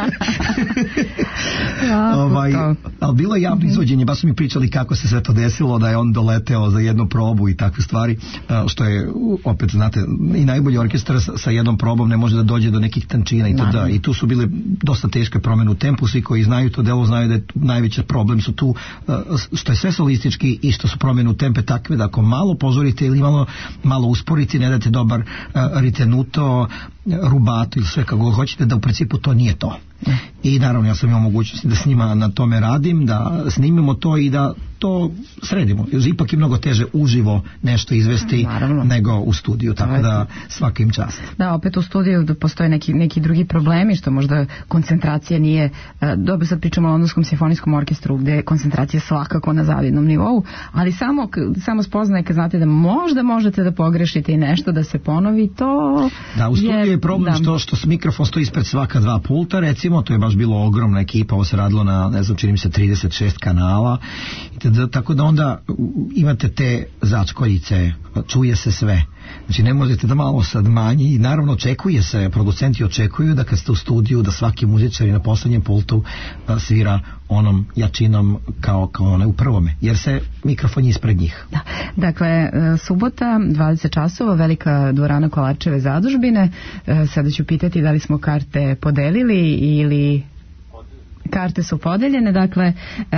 ja, ovaj, ali bilo je javno mm-hmm. izvođenje, baš su mi pričali kako se sve to desilo, da je on doleteo za jednu probu i takve stvari, što je, opet, znate, i najbolji orkestar sa, sa jednom probom ne može da dođe do nekih tančina i to da. I tu su bile dosta teške promene u tempu, svi koji znaju to delo znaju da je najveći problem su tu, što je sve solistički i što su promene u tempe takve da ako malo pozorite ili malo, malo usporite, ne date dobar uh, ritenuto, rubato ili sve kako hoćete, da u principu to nije to. Mm. I naravno ja sam imao mogućnosti da s njima na tome radim, da snimimo to i da to sredimo. Ipak je mnogo teže uživo nešto izvesti naravno. Nego u studiju, tako to da svaka im čast. Da, opet u studiju da postoje neki, neki drugi problemi, što možda koncentracija nije, dobro sad pričamo o Londonskom simfonijskom orkestru gde je koncentracija svakako na zavidnom nivou, ali samo, samo spoznaje kad znate da možda možete da pogrešite i nešto da se ponovi, to da, u studiju je, je problem da. što, što s mikrofon stoji ispred svaka dva pulta, recimo, to je baš bilo ogromna ekipa, ovo se radilo na, ne znam, čini mi se trideset šest kanala, da, tako da onda imate te začkoljice, čuje se sve. Znači ne možete da malo sad manji i naravno očekuje se, producenti očekuju da kad ste u studiju da svaki muzičar na poslednjem pultu a, svira onom jačinom kao, kao onaj u prvome, jer se mikrofon je ispred njih. Da. Dakle, subota, dvadeset časova, Velika dvorana Kolarčeve zadužbine. Sada ću pitati da li smo karte podelili ili... Karte su podeljene, dakle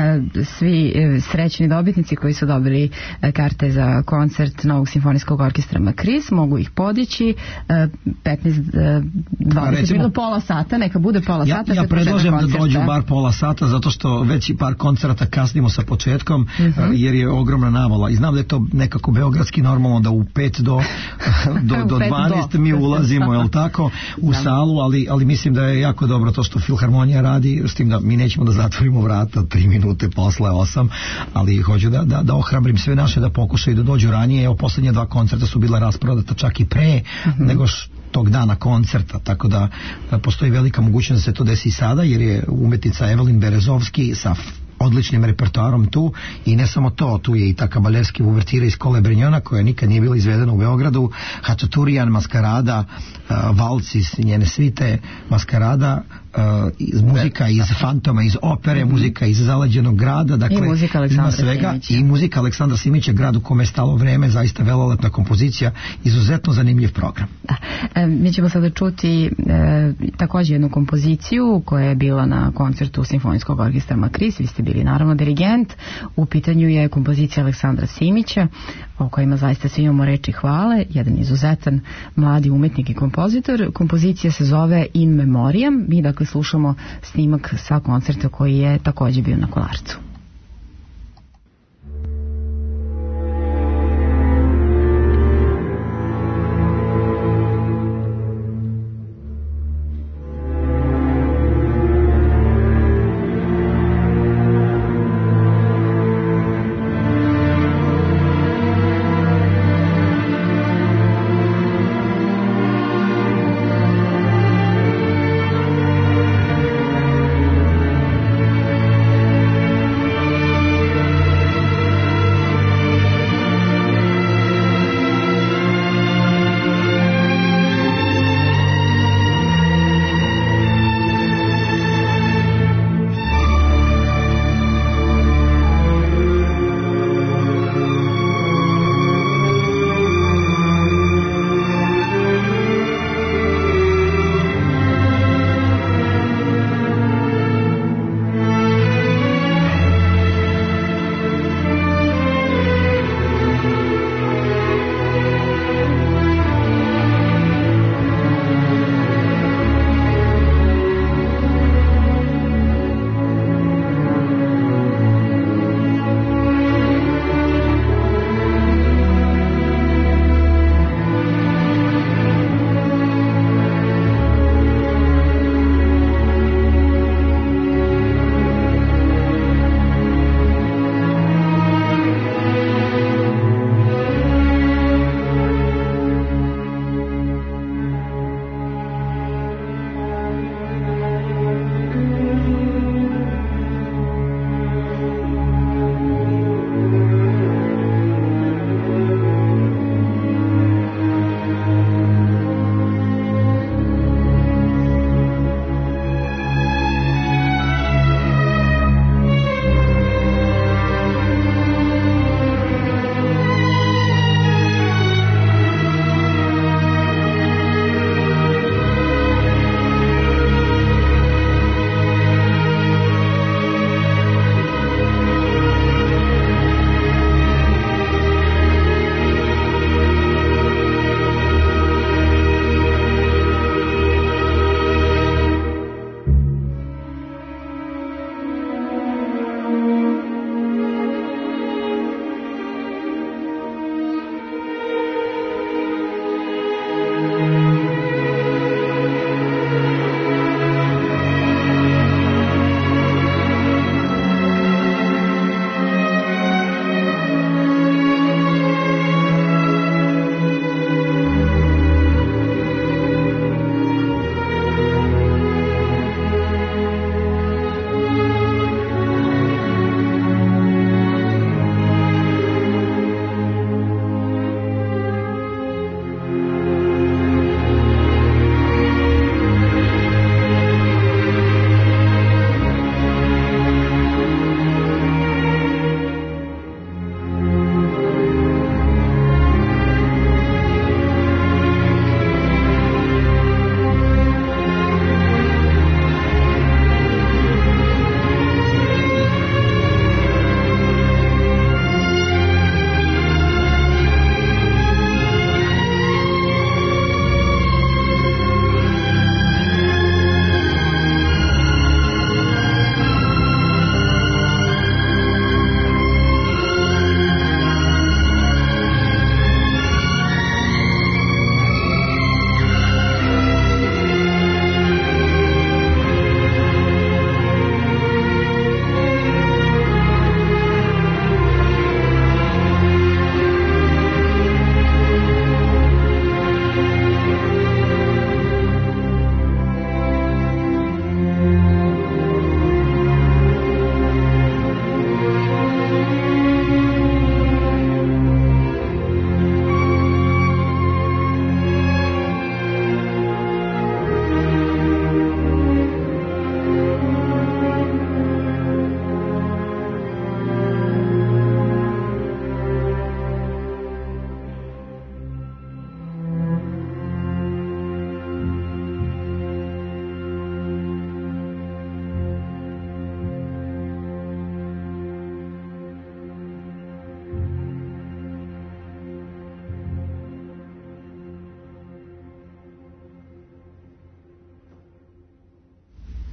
svi srećni dobitnici koji su dobili karte za koncert Novog simfonijskog orkestra Makris mogu ih podići petnaest dvadeset minuta, pola sata, neka bude pola ja, sata. Ja predlažem da dođu bar pola sata, zato što već i par koncerata kasnimo sa početkom, uh-huh. jer je ogromna navala i znam da je to nekako beogradski normalno da u pet do, do, do dvanaest mi ulazimo, jel tako, u da. salu, ali, ali mislim da je jako dobro to što Filharmonija radi, s tim da mi nećemo da zatvorimo vrata tri minute posle osam, ali hoću da, da, da ohrabrim sve naše da pokušaju da dođu ranije. Evo, poslednje dva koncerta su bila rasprodata čak i pre uh-huh. nego što tog dana koncerta, tako da postoji velika mogućnost da se to desi sada, jer je umetnica Evelin Berezovski sa odličnim repertoarom tu, i ne samo to, tu je i ta kabalerski uvertira iz Kole Brignona koja nikad nije bila izvedena u Beogradu, Hačaturijan, Maskarada, uh, valci iz njene svite, Maskarada, uh, iz muzika iz Fantoma, iz opere, muzika iz Zaleđenog grada, dakle i muzika ima svega, Simića. i muzika Aleksandra Simića, grad u kome je stalo vreme, zaista velelepna kompozicija, izuzetno zanimljiv program. Da. E, mi ćemo sada čuti e, također jednu kompoziciju koja je bila na koncertu Simfonijskog orkestra Makris, vi ste bili naravno dirigent, u pitanju je kompozicija Aleksandra Simića, o kojima zaista svi imamo reči hvale, jedan izuzetan mladi umetnik i kompozitor. Kompozicija se zove In Memoriam, mi dakle slušamo snimak sa koncerta koji je također bio na Kolarcu. Thank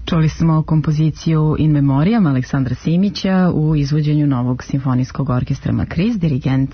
Čuli smo kompoziciju In Memoriam Aleksandra Simića u izvođenju Novog simfonijskog orkestra Makris. Dirigent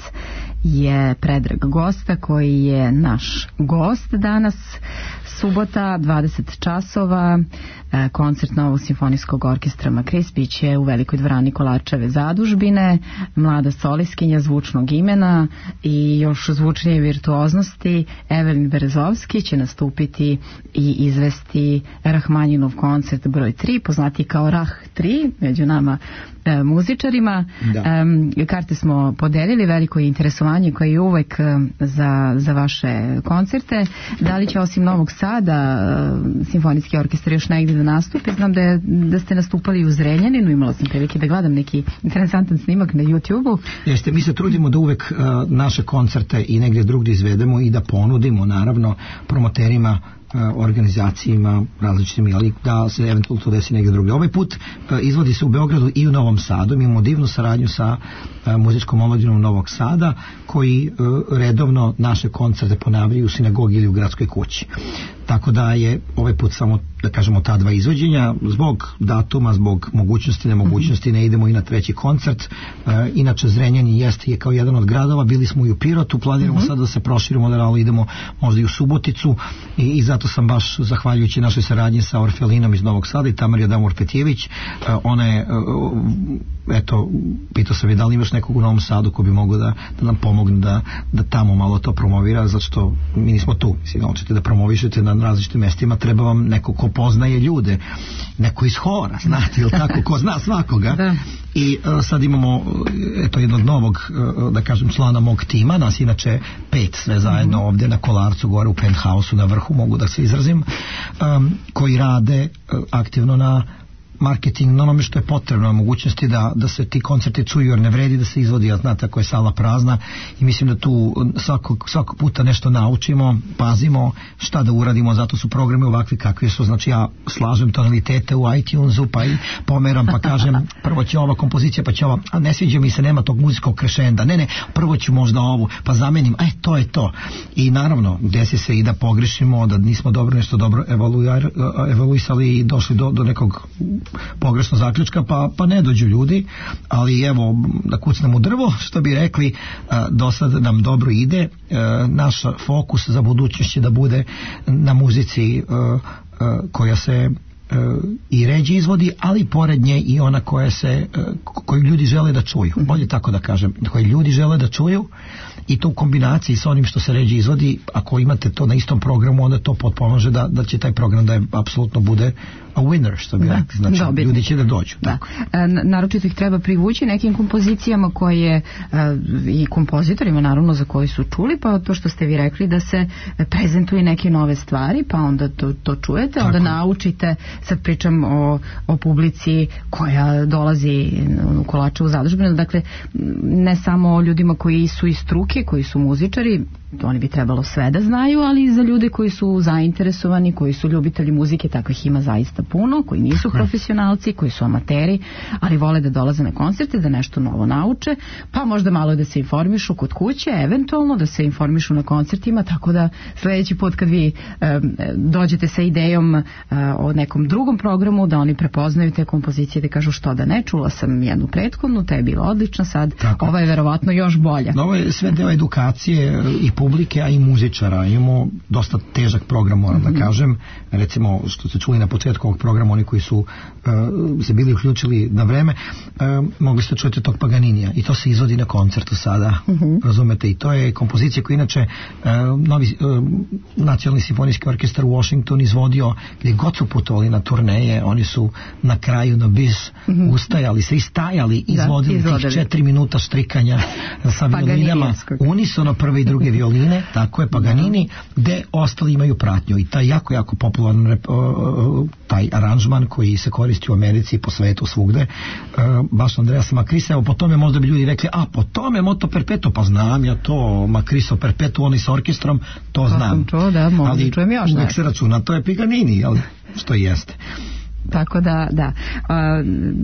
je Predrag Gosta, koji je naš gost danas. Subota, dvadeset časova, koncert Novog simfonijskog orkestra Makris biće u Velikoj dvorani Kolarčeve zadužbine. Mlada solistkinja zvučnog imena i još zvučnije virtuoznosti Evelin Berezovski će nastupiti i izvesti Rahmanjinov koncert broj tri, poznati kao Rah tri među nama e, muzičarima. E, karte smo podelili, veliko je interesovanje koje je uvek za, za vaše koncerte. Da li će osim Novog Sada e, simfonijski orkestar još negdje da nastupi? Znam da, je, da ste nastupali u Zrenjaninu, imala sam prilike da gledam neki interesantan snimak na YouTube-u. Jeste, mi se trudimo da uvek uh, naše koncerte i negdje drugdje izvedemo i da ponudimo naravno promoterima, organizacijama različitim, ali da se eventualno to desi negdje drugdje. Ovaj put uh, izvodi se u Beogradu i u Novom Sadu. Mi imamo divnu saradnju sa uh, muzičkom omladinom Novog Sada, koji uh, redovno naše koncerte ponavljaju u sinagogi ili u gradskoj kući. Tako da je ovaj put samo, da kažemo, ta dva izvođenja. Zbog datuma, zbog mogućnosti, nemogućnosti ne idemo i na treći koncert. Uh, inače Zrenjanin jeste je kao jedan od gradova. Bili smo i u Pirotu, planiramo mm-hmm. sad da se proširimo, da idemo možda i u Suboticu i, i zato sam baš, zahvaljujući našoj saradnji sa Orfelinom iz Novog Sada i Tamar Jadam Orpetjević, uh, ona je uh, eto, pitao sam je da li imaš nekog u Novom Sadu ko bi mogao da, da nam pomogne da, da tamo malo to promovira, zato što mi nismo tu. Mislim, hoćete da promovišete na različitim mestima, treba vam neko ko poznaje ljude, neko iz hora, znate, ili tako, ko zna svakoga. Da. I uh, sad imamo eto jednog novog, uh, da kažem, člana mog tima, nas inače pet sve zajedno mm-hmm. ovdje na Kolarcu, gore u Penthouse-u na vrhu, mogu da se izrazim, um, koji rade uh, aktivno na marketing, na onome što je potrebno, mogućnosti da, da se ti koncerti čuju, jer ne vredi da se izvodi, a znate ako je sala prazna, i mislim da tu svakog, svakog puta nešto naučimo, pazimo šta da uradimo, zato su programi ovakvi kakvi su. Znači ja slažem tonalitete u iTunesu, pa i pomeram, pa kažem prvo će ova kompozicija, pa će ova, a ne sviđa mi se, nema tog muzikog krešenda, ne ne, prvo ću možda ovu, pa zamenim, e to je to. I naravno desi se i da pogrešimo, da nismo dobro nešto dobro evaluar, evaluisali i došli do, do nekog pogrešno zaključka, pa, pa ne dođu ljudi, ali evo, da kucnem u drvo, što bi rekli, do sad nam dobro ide. Naš fokus za budućnost će da bude na muzici koja se i ređe izvodi, ali pored nje i ona koja se, koju ljudi žele da čuju, bolje tako da kažem, koju ljudi žele da čuju, i to u kombinaciji sa onim što se ređe izvodi. Ako imate to na istom programu, onda to potpomaže da, da će taj program da je apsolutno bude a winner, što bi rekli, znači dobitni. Ljudi će da dođu. Da. E, naročito ih treba privući nekim kompozicijama koje e, i kompozitorima naravno za koji su čuli, pa to što ste vi rekli da se prezentuje neke nove stvari, pa onda to, to čujete, onda tako naučite, sad pričam o, o publici koja dolazi u Kolarčevu zadužbinu, dakle ne samo o ljudima koji su iz struke, koji su muzičari, oni bi trebalo sve da znaju, ali i za ljude koji su zainteresovani, koji su ljubitelji muzike, takvih ima zaista puno, koji nisu profesionalci, koji su amateri, ali vole da dolaze na koncerte, da nešto novo nauče, pa možda malo da se informišu kod kuće, eventualno da se informišu na koncertima, tako da sljedeći put kad vi e, dođete sa idejom e, o nekom drugom programu, da oni prepoznaju te kompozicije, da kažu što da ne, čula sam jednu prethodnu, ta je bila odlična, sad tako. Ova je verovatno još bolja. Ovo je sve deo edukacije i publike, a i muzičara. Imamo dosta težak program, moram mm-hmm. da kažem. Recimo, što ste čuli na početku ovog programa, oni koji su uh, se bili uključili na vreme, uh, mogli ste čuti tog Paganinija. I to se izvodi na koncertu sada. Mm-hmm. Razumete? I to je kompozicija koju inače uh, novi uh, nacionalni simfonijski orkestar u Washington izvodio, gdje god su putovali na turneje, oni su na kraju na bis mm-hmm. ustajali se i stajali, izvodili da, tih četiri minuta štrikanja sa violinama, unisono prve i druge violine, tako je Paganini, gde ostali imaju pratnju, i taj jako, jako popularan rep, uh, taj aranžman koji se koristi u Americi i po svetu svugde, uh, baš Andreasa Makrisa. Evo, po tome možda bi ljudi rekli, a po tome Moto Perpetuo, pa znam ja to, Makriso Perpetuo, oni s orkestrom, to znam. To, da, ali uvijek se računa, to je Paganini, jel, što jeste. Tako da, da. A,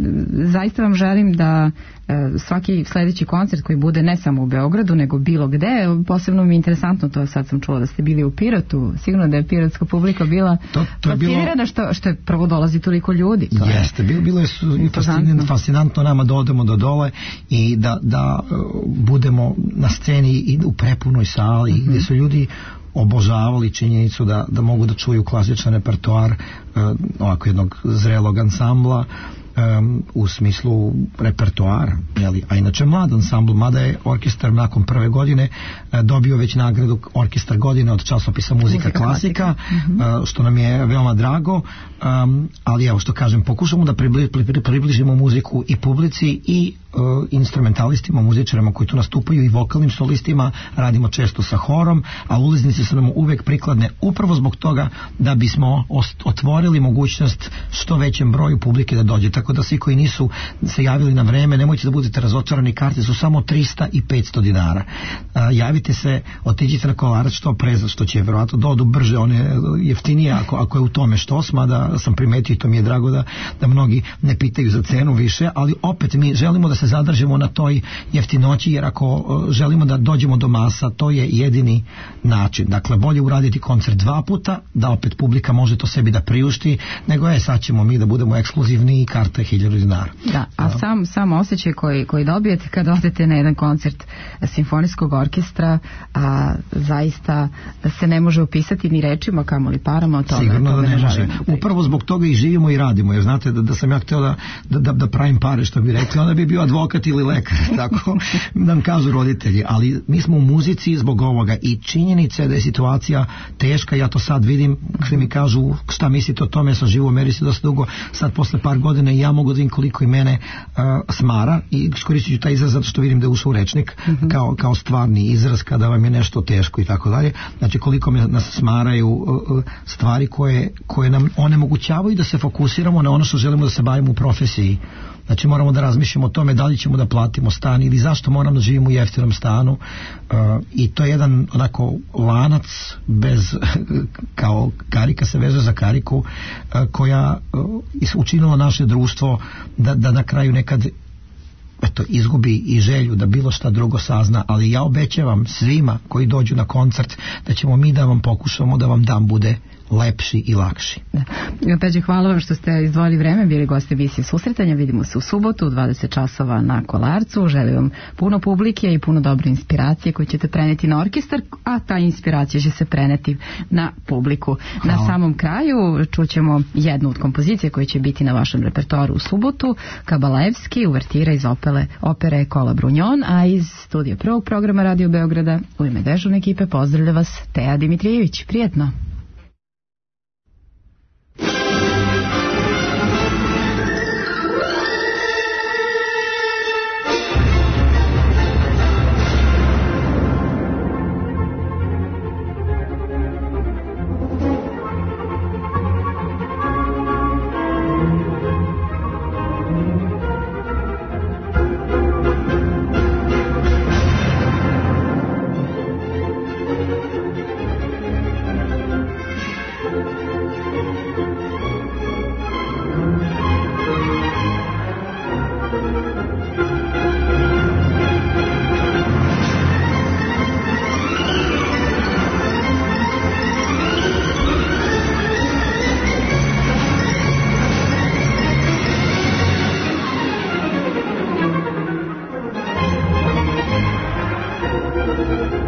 zaista vam želim da a, svaki sledeći koncert koji bude ne samo u Beogradu, nego bilo gde, posebno mi je interesantno to, sad sam čula da ste bili u Pirotu, sigurno da je pirotska publika bila to, to fascinirana bilo... što, što je prvo dolazi toliko ljudi. To Jeste, je bilo, bilo je fascinantno. fascinantno nama da odemo do dole i da, da uh, budemo na sceni i u prepunoj sali, mm-hmm. gde su ljudi obožavali činjenicu da, da mogu da čuju klasičan repertoar uh, ovako jednog zrelog ansambla um, u smislu repertoara, jeli? A inače mlad ansambl, mada je orkestar nakon prve godine uh, dobio već nagradu orkestar godine od časopisa Muzika, Muzika klasika, klasika. Uh, što nam je veoma drago, um, ali evo što kažem, pokušamo da pribli, približimo muziku i publici i uh, instrumentalistima, muzičarima koji tu nastupaju i vokalnim solistima, radimo često sa horom, a ulaznice su nam uvek prikladne upravo zbog toga da bismo otvorili mogućnost što većem broju publike da dođe, tako da svi koji nisu se javili na vreme, nemojte da budete razočarani, karte su samo trista i petsto dinara. Uh, javite se, otiđite na Kolarac što pre, što će verovatno da odu brže, one jeftinije ako, ako je u tome što sma, da sam primetio i to mi je drago da, da mnogi ne pitaju za cenu više, ali opet mi želimo da se zadržimo na toj jeftinoći, jer ako uh, želimo da dođemo do masa, to je jedini način. Dakle, bolje uraditi koncert dva puta, da opet publika može to sebi da priušti, nego je, sad ćemo mi da budemo ekskluzivni i karta je hiljadu dinara. Da, a da. sam, sam osjećaj koji, koji dobijete kada odete na jedan koncert simfonijskog orkestra, a zaista se ne može opisati ni rečima, kamoli parama o tome. Sigurno tome da ne može. Upravo zbog toga i živimo i radimo, jer znate da, da sam ja hteo da, da, da, da pravim pare, što bi rekli, onda bi bio advokat ili lekar, tako da nam kažu roditelji, ali mi smo u muzici zbog ovoga i činjenica je da je situacija teška, ja to sad vidim, kada mi kažu šta mislite o tome, ja sam živo u Americi dosta dugo, sad posle par godina i ja mogu da vidim koliko i mene uh, smara i iskoristit ću taj izraz zato što vidim da je ušao u rečnik mm-hmm. kao, kao stvarni izraz kada vam je nešto teško i tako dalje, znači koliko me nas smaraju uh, stvari koje, koje nam onemogućavaju da se fokusiramo na ono što želimo da se bavimo u profesiji. Znači moramo da razmišljamo o tome da li ćemo da platimo stan ili zašto moramo da živimo u jeftinom stanu, uh, i to je jedan onako lanac bez, kao karika se veže za kariku, uh, koja uh, učinila naše društvo da, da na kraju nekad eto, izgubi i želju da bilo šta drugo sazna, ali ja obećavam svima koji dođu na koncert da ćemo mi da vam pokušamo da vam dan bude lepši i lakši. Da. Peđe, hvala vam što ste izdvojili vreme, bili gosti emisije Susretanja. Vidimo se u subotu u dvadeset časova na Kolarcu. Želim vam puno publike i puno dobre inspiracije koje ćete preneti na orkestar, a ta inspiracija će se preneti na publiku. Hvala. Na samom kraju čućemo jednu od kompozicija koje će biti na vašem repertoaru u subotu, Kabalevski, uvertira iz opere, opere Kola Brunjon, a iz studija prvog programa Radio Beograda u ime dežurne ekipe pozdravlja vas Teja Dimitrijević. Prijetno! Thank you.